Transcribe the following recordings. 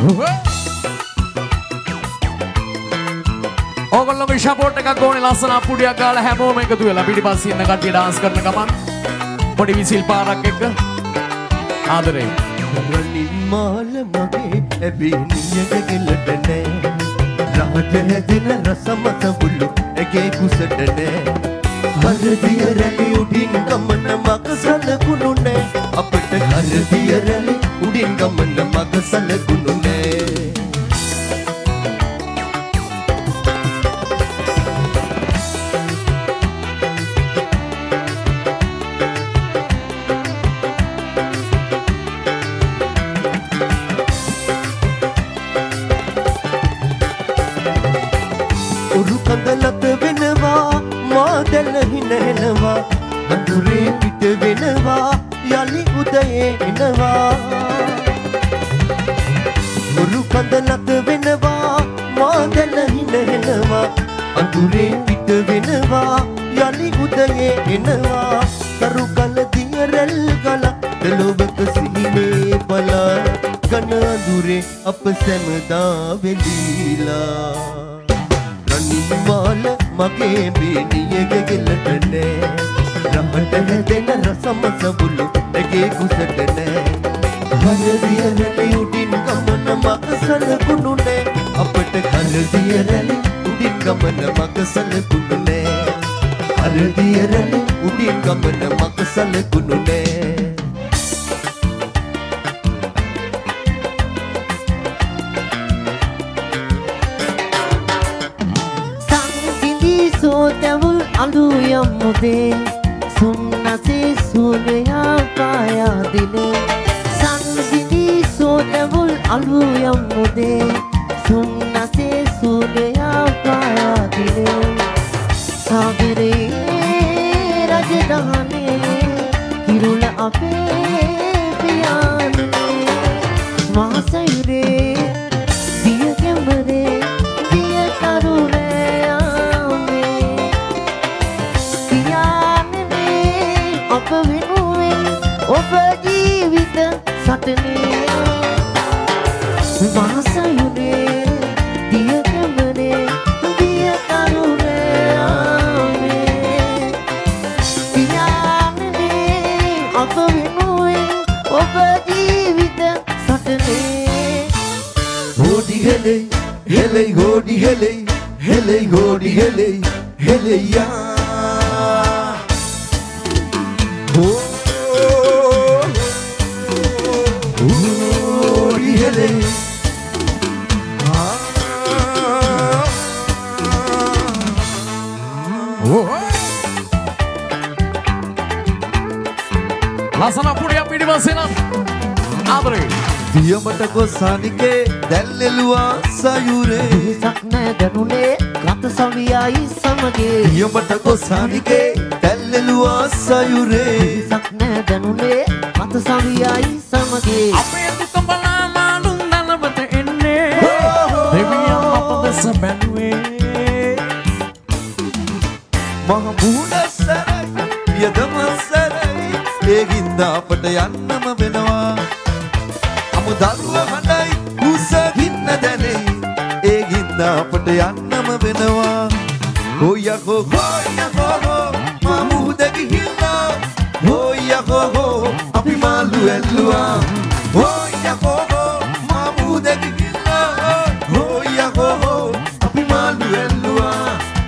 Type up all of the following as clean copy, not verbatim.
ඕගොල්ලෝගේ support එකක් ඕනේ ලස්සන අපුඩියක් ගාලා හැමෝම එකතු වෙලා පිටිපස්සේ ඉන්න කට්ටිය ඩාන්ස් කරන ගමන් පොඩි විසිල් පාරක් එක්ක ආදරේ රනිමාල මගේ ඇබිනියක ගෙලට නෑ රහට හැදෙන රසමත බුළු ඇගේ කුසට නෑ කරදිය රැලි උඩින් ගමන මග සලකුණු නෑ අපට කරදිය රැලි උඩින් ගමන මග සලකුණු නෑ අඳුරේ පිට වෙනවා යලි උදයේ එනවා මුරු කඳලත් වෙනවා මාදල හිනහෙනවා අඳුරේ පිට වෙනවා යලි උදයේ එනවා කරු කල දිය රැල් ගල දෙලොවක සිහිනේ බලා ඝන අඳුරේ අප සැමදා වෙලීලා රනිමාල මගේ බේනියක ගෙලට නෑ රහට හැදෙන රසමස බුළු ඇගේ කුසට නෑ හරදිය රැලි උඩින් ගමන මග සලකුණු නෑ අපට හරදිය රැලි උඩින් ගමන මග සලකුණු නෑ හරදිය රැලි උඩින් ගමන මග සලකුණු නෑ සෝතවුල් අඳු යම්මුදේ සුන්නසේ සූනයා පායා දිනේ සංසිදී සෝතවුල් අඳු යම්මුදේ සුන්නසේ සූනයා පායා දිනේ සාගරේ රජධානේ කිරුල අපේ පියානේ මාසයුරේ දිය කැමරේ දිය කරුණේ ඔබ වෙනුවෙන් ඔබ ජීවිත සටනේ මාසයුනේ දිය කැමරේ දිය කරුණේ පියාණනේ ඔබ වෙනුවෙන් ඔබ ජීවිත සටනේ හොඩි හෙලේ හෙලේ හොඩි හෙලේ හෙලේ හොඩි හෙලේ හෙලේ යා ලස්සන පුඩියක් පිටිපස්සේ නම් ආදරේ දියමට කොසානිකේ දැල්ලෙලුවා සයුරේ හිසක් නැ දනුනේ රත සවියයි සමගේ දියමට කොසානිකේ දැල්ලෙලුවා සයුරේ හිසක් නැ දනුනේ රත සවියයි සමගේ අපේ දුක බලා මාළුන් නලවට එන්නේ දෙවියන් අප දෙස බැලුවේ මහ මුහුණ සැරයි පියදම සැරයි ඒ හින්දා අපට යන්නම වෙනවා අමුදරුව හඬයි උසගින්න දැනෙයි ඒ හින්දා අපට යන්නම වෙනවා හොයකෝ හොයකෝ මා මුහුද ගිහිල්ලා හොයකෝ අපි මාළු ඇල්ලුවා හොයකෝ මා මුහුද ගිහිල්ලා හොයකෝ අපි මාළු ඇල්ලුවා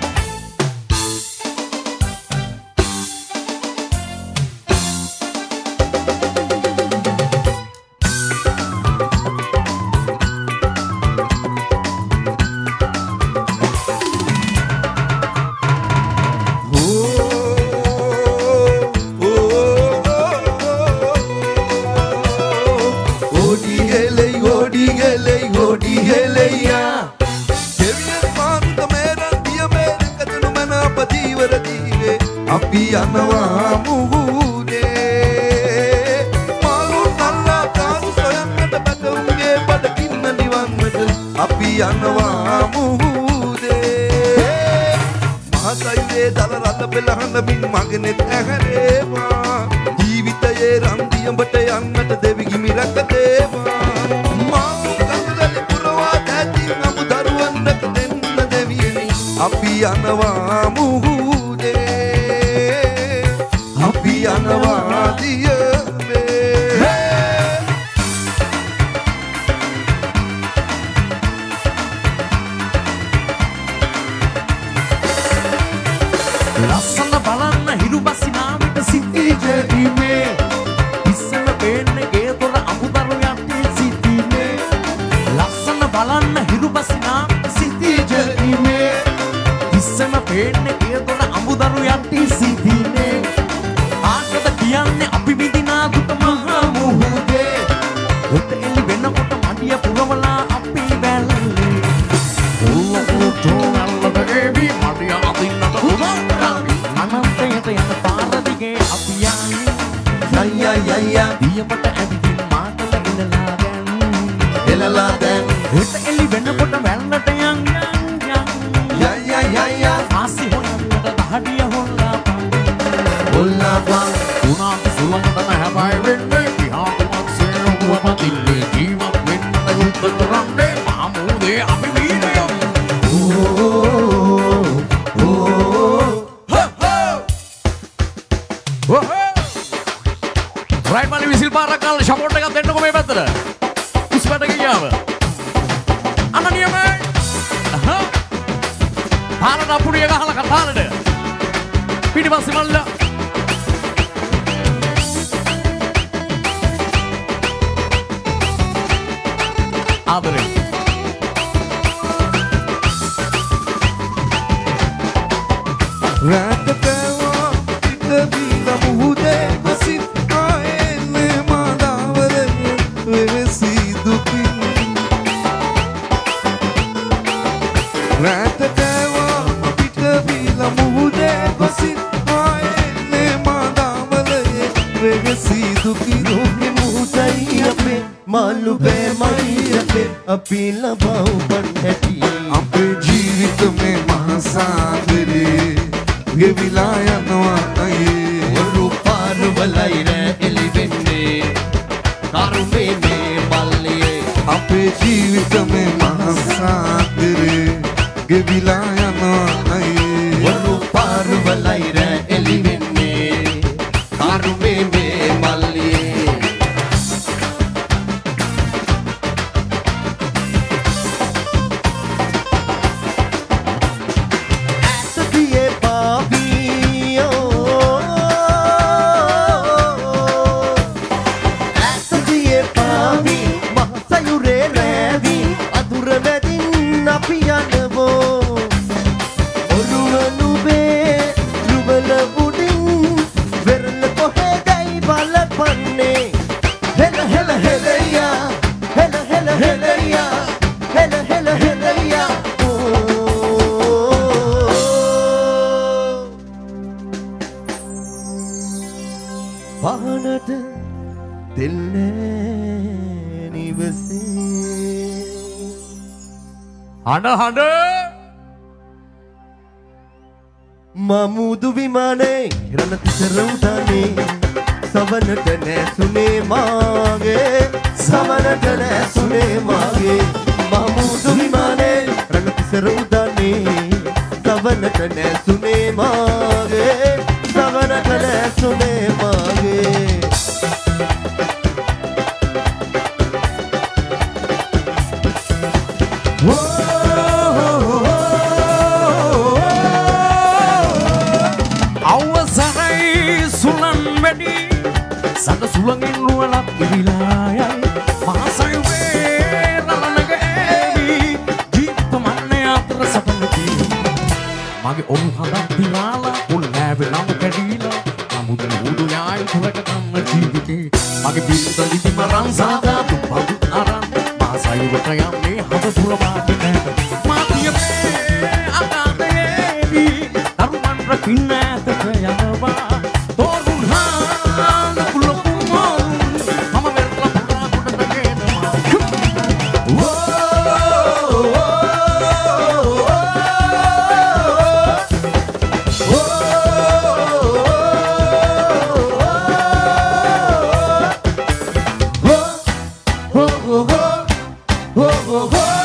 අපි යනවා මුහුදේ මාළු නල්ලා කාසු සොයන්නට බැටුම්ගේ බඩගින්න නිවන්නට අපි යනවා මුහුදේ මහසයුරේ දල රළ පෙළහන මින් මගනෙත් ඇහැරේවා ජීවිතයේ රන්දියඹට යන්නට දෙවි ගිමි රැක දේවා මාළු කඳුලේ යනවා මුහුදේ අපි යනවා දියවේ ලස්සන බලන්න හිරු බසිනා විට සිටී ජීමේ ඉස්සම පේන්නේ ගේ දොර අමුදරු යන්නේ සිටීමේ ලස්සන බලන්න හිරු බසිනා විට සිටී ජීමේ ඉස්සම පේන්නේ ගේ දොර අමුදරු යන්නේ සිටීමේ ආකද කියන්නේ අපි විඳිනා දුක මහා මුහුදේ උත් එලි වෙනකොට මඩිය පුරවලා අපි බැලුවේ උල්ලපුටෝ නල්ලබේවි මඩිය අදින්නට උදා අනන්තයට යන පාර දිගේ අපි යන්නේ යයියා දියපට ඇවිදින් මාතල එලලා දැන් හිට එලි වෙනකොට වැල්ලට යන් යයියා ආසි හොයන්නට දහඩිය හොල්ලා පන් උනාට සුළඟට නැහැබයි වෙන්නේ විහාරවත් සේරුව මතිල්ලේ ජීවත් වෙන්න යුද්ධ කරන්නේ මාමුදේ අපි වීරයෝ රයිට් මලි විසිල් පාරක් ගාලා සපෝට් එකක් දෙන්නකො මේ පැත්තට. උස්පට ගියාම. අන්න නියමයි. පාරට අපුඩිය ගහලා කතාලට. පිටිපස්සේ මල්ලා. ආදරේ. රාතකවා පිටවිලා මුහුදේ වසිත් ආයෙන්නේ මාදාවරේ වෙවසි දුකින් රාතකවා පිටවිලා මුහුදේ වසිත් ආයෙන්නේ මාදාවරේ වෙවසි දුකින් රෝගේ මුහුදයි අපේ මාළු බෑමයි අපේ අපි ලබව බණ්ඩටි අපේ ජීවිතේ මහසාගරේ ගෙවිලා යනවා අයේ වරු පාරවලයි රැ එලි වෙන්නේ කරුමේ මේ බල්ලියේ අපේ ජීවිතේ මහසාගරේ ගෙවිලා යනවා අයේ වරු පාරවලයි රැ එලි වෙන්නේ කරුමේ මේ බල්ලියේ පහනට දෙන්නේ නිවසේ හඬ මමුදු විමානේ රණතිසර උදානේ සවනට නැසුනේ මාගේ සවනට නැසුනේ මාගේ මමුදු විමානේ රණතිසර උදානේ සවනට නැසුනේ මාගේ සවනට නැසුනේ මාගේ සඳ සුළඟින් නුවණක් ඉවිලා යයි මාසයි වේ රළනක ඇවි ජීවිත මන්නේ අතර සටනකි මගේ ඔරු හදක් දිනාලා උල් නැවේ නම් කැඩීලා අමුදල උඩු යයි තුරක තම ජීවිතේ මගේ බින්ද ඉති මරන් සාදා දුප්පදු අරන් මාසයි වට යන්නේ හද පුර මාත් නැත මාතියේ අකාදේවි තරුමන් රකින්න ඇත යනවා oh, oh, oh.